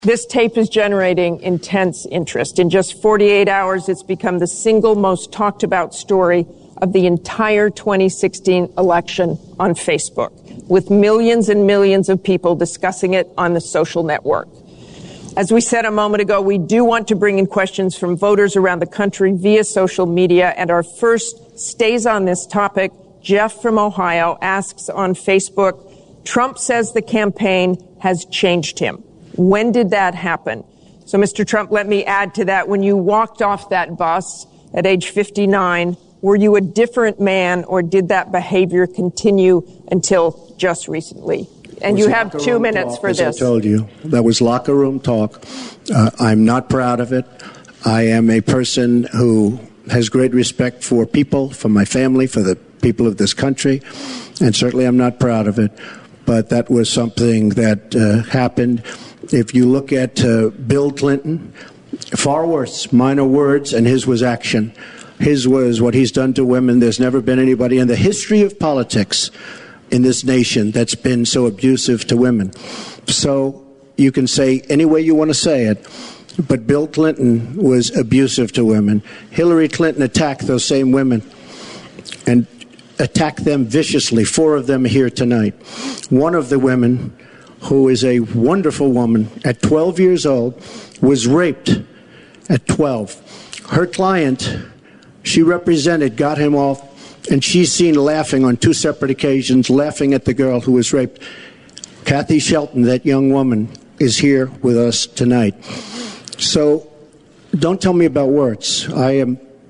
This tape is generating intense interest. In just 48 hours, it's become the single most talked about story of the entire 2016 election on Facebook, with millions and millions of people discussing it on the social network. As we said a moment ago, we do want to bring in questions from voters around the country via social media, and our first stays on this topic. Jeff from Ohio asks on Facebook, Trump says the campaign has changed him. When did that happen? So, Mr. Trump, let me add to that. When you walked off that bus at age 59, were you a different man, or did that behavior continue until just recently? And you have 2 minutes for this. As I told you, that was locker room talk. I'm not proud of it. I am a person who has great respect for people, for my family, for the people of this country, and certainly I'm not proud of it. But that was something that happened. If you look at Bill Clinton, far worse, minor words, and his was action. His was what he's done to women. There's never been anybody in the history of politics in this nation that's been so abusive to women. So you can say any way you want to say it, but Bill Clinton was abusive to women. Hillary Clinton attacked those same women and attacked them viciously. 4 of them are here tonight. One of the women, who is a wonderful woman, at 12 years old, was raped at 12. Her client, she represented, got him off, and she's seen laughing on 2 separate occasions, laughing at the girl who was raped. Kathy Shelton, that young woman, is here with us tonight. So don't tell me about words. I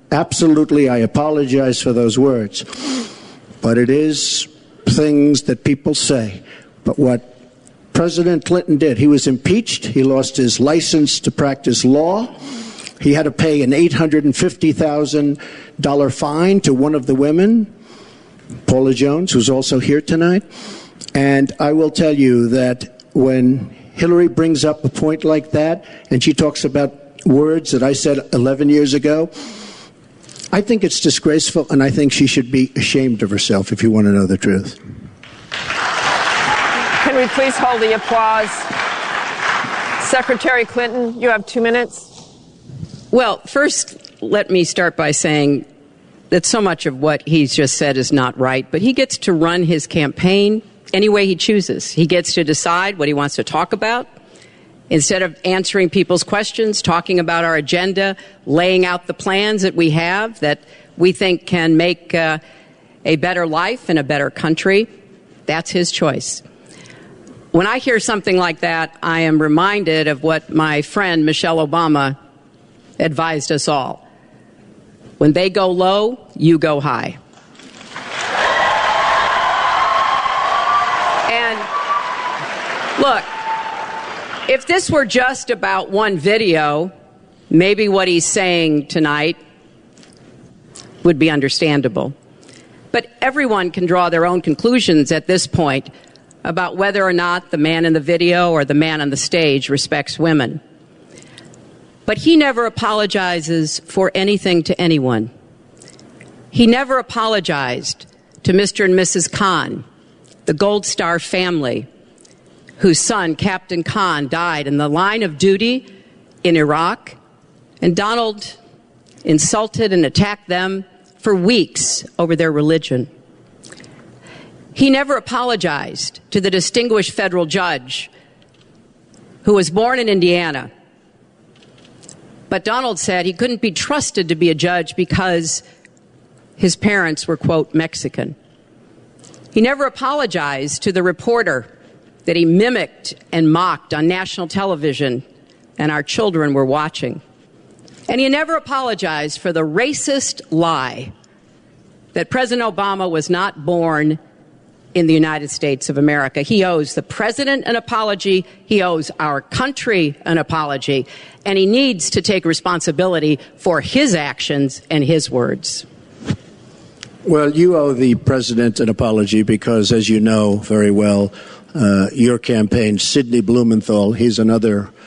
apologize for those words. But it is things that people say. But what President Clinton did, he was impeached. He lost his license to practice law. He had to pay an $850,000 fine to one of the women, Paula Jones, who's also here tonight. And I will tell you that when Hillary brings up a point like that, and she talks about words that I said 11 years ago, I think it's disgraceful, and I think she should be ashamed of herself, if you want to know the truth. Can we please hold the applause? Secretary Clinton, you have 2 minutes. Well, first, let me start by saying that so much of what he's just said is not right, but he gets to run his campaign any way he chooses. He gets to decide what he wants to talk about. Instead of answering people's questions, talking about our agenda, laying out the plans that we have that we think can make a better life and a better country, that's his choice. When I hear something like that, I am reminded of what my friend Michelle Obama advised us all. When they go low, you go high. And look, if this were just about one video, maybe what he's saying tonight would be understandable. But everyone can draw their own conclusions at this point about whether or not the man in the video or the man on the stage respects women. But he never apologizes for anything to anyone. He never apologized to Mr. and Mrs. Khan, the Gold Star family, whose son, Captain Khan, died in the line of duty in Iraq, and Donald insulted and attacked them for weeks over their religion. He never apologized to the distinguished federal judge who was born in Indiana. But Donald said he couldn't be trusted to be a judge because his parents were, quote, Mexican. He never apologized to the reporter that he mimicked and mocked on national television, and our children were watching. And he never apologized for the racist lie that President Obama was not born in the United States of America. He owes the president an apology. He owes our country an apology. And he needs to take responsibility for his actions and his words. Well, you owe the president an apology because, as you know very well, your campaign, Sidney Blumenthal, he's another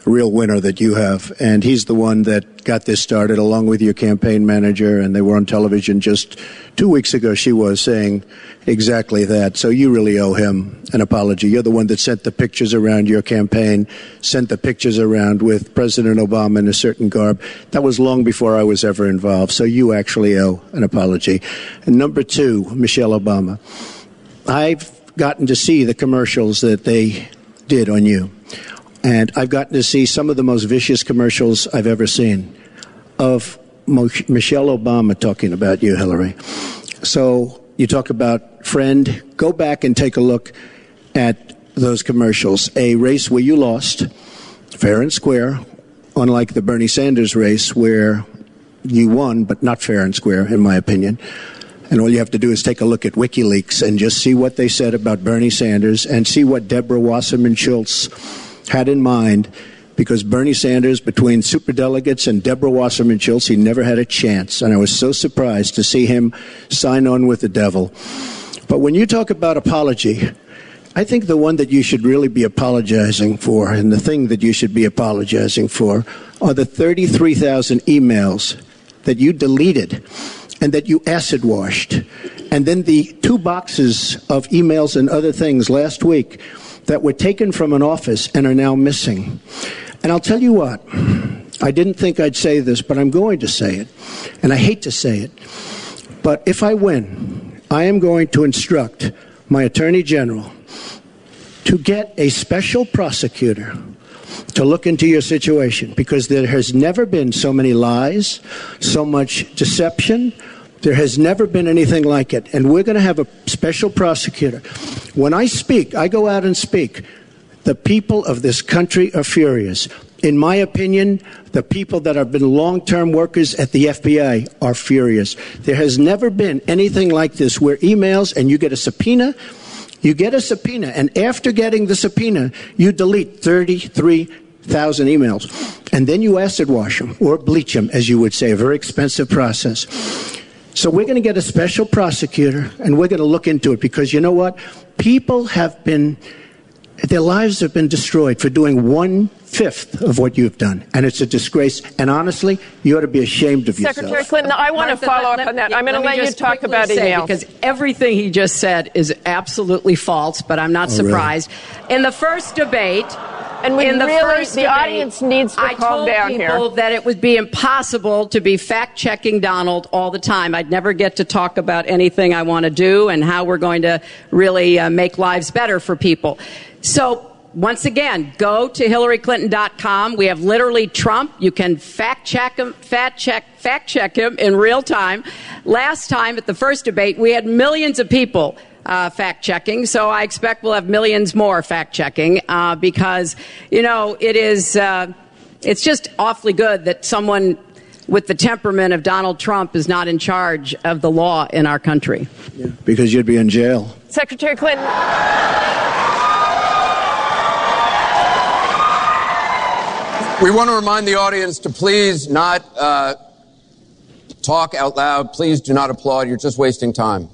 real winner that you have. And he's the one that got this started along with your campaign manager. And they were on television just 2 weeks ago. She was saying exactly that. So you really owe him an apology. You're the one that sent the pictures around your campaign, sent the pictures around with President Obama in a certain garb. That was long before I was ever involved. So you actually owe an apology. And number two, Michelle Obama. I've gotten to see the commercials that they did on you. And I've gotten to see some of the most vicious commercials I've ever seen of Michelle Obama talking about you, Hillary. So you talk about friend. Go back and take a look at those commercials. A race where you lost, fair and square, unlike the Bernie Sanders race where you won, but not fair and square, in my opinion. And all you have to do is take a look at WikiLeaks and just see what they said about Bernie Sanders and see what Deborah Wasserman Schultz had in mind, because Bernie Sanders, between superdelegates and Deborah Wasserman Schultz, he never had a chance. And I was so surprised to see him sign on with the devil. But when you talk about apology, I think the one that you should really be apologizing for, and the thing that you should be apologizing for, are the 33,000 emails that you deleted and that you acid washed. And then the 2 boxes of emails and other things last week that were taken from an office and are now missing. And I'll tell you what, I didn't think I'd say this, but I'm going to say it. And I hate to say it. But if I win, I am going to instruct my Attorney General to get a special prosecutor to look into your situation, because there has never been so many lies, so much deception. There has never been anything like it. And we're going to have a special prosecutor. When I speak, I go out and speak. The people of this country are furious. In my opinion, the people that have been long-term workers at the FBI are furious. There has never been anything like this where emails and you get a subpoena. You get a subpoena, and after getting the subpoena, you delete 33,000 emails. And then you acid wash them, or bleach them, as you would say, a very expensive process. So we're going to get a special prosecutor, and we're going to look into it, because you know what? People have been, their lives have been destroyed for doing 1/5 of what you've done. And it's a disgrace. And honestly, you ought to be ashamed of yourself. Secretary Clinton, I want to follow up on that. I'm going to let you talk about emails. Because everything he just said is absolutely false, but I'm not surprised. Really? In the first debate... And the audience needs to calm down here. I told people that it would be impossible to be fact-checking Donald all the time. I'd never get to talk about anything I want to do and how we're going to really make lives better for people. So, once again, go to HillaryClinton.com. We have literally Trump. You can fact check him in real time. Last time at the first debate, we had millions of people fact-checking, so I expect we'll have millions more fact-checking because, you know, it's just awfully good that someone with the temperament of Donald Trump is not in charge of the law in our country. Yeah, because you'd be in jail. Secretary Clinton. We want to remind the audience to please not talk out loud. Please do not applaud. You're just wasting time.